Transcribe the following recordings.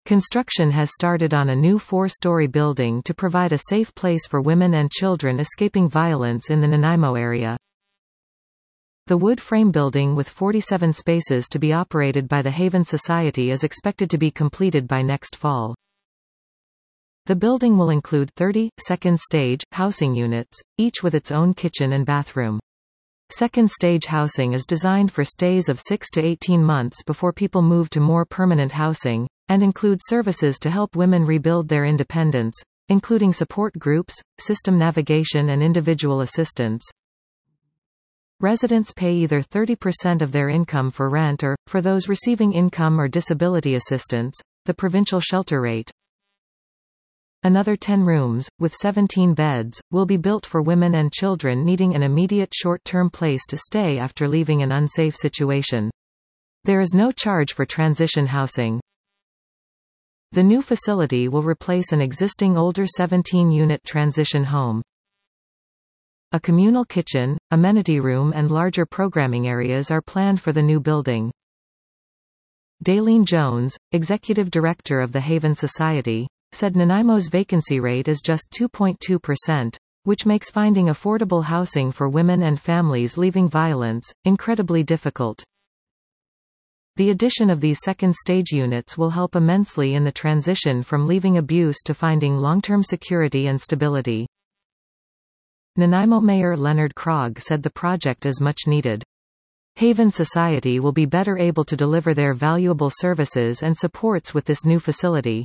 Construction has started on a new 4-story building to provide a safe place for women and children escaping violence in the Nanaimo area. The wood frame building with 47 spaces to be operated by the Haven Society is expected to be completed by next fall. The building will include 30 second-stage housing units, each with its own kitchen and bathroom. Second-stage housing is designed for stays of 6 to 18 months before people move to more permanent housing, and include services to help women rebuild their independence, including support groups, system navigation and individual assistance. Residents pay either 30% of their income for rent or, for those receiving income or disability assistance, the provincial shelter rate. Another 10 rooms, with 17 beds, will be built for women and children needing an immediate short-term place to stay after leaving an unsafe situation. There is no charge for transition housing. The new facility will replace an existing older 17-unit transition home. A communal kitchen, amenity room and larger programming areas are planned for the new building. Daleen Jones, executive director of the Haven Society, said Nanaimo's vacancy rate is just 2.2%, which makes finding affordable housing for women and families leaving violence incredibly difficult. The addition of these second-stage units will help immensely in the transition from leaving abuse to finding long-term security and stability. Nanaimo Mayor Leonard Krog said the project is much needed. Haven Society will be better able to deliver their valuable services and supports with this new facility.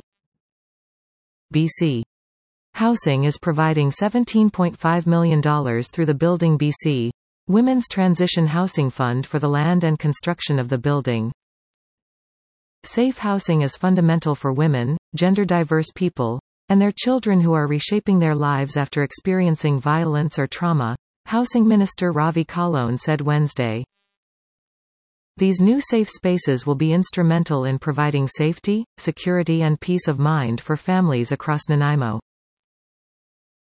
BC Housing is providing $17.5 million through the Building BC Women's Transition Housing Fund for the land and construction of the building. Safe housing is fundamental for women, gender-diverse people, and their children who are reshaping their lives after experiencing violence or trauma, Housing Minister Ravi Kahlon said Wednesday. These new safe spaces will be instrumental in providing safety, security and peace of mind for families across Nanaimo.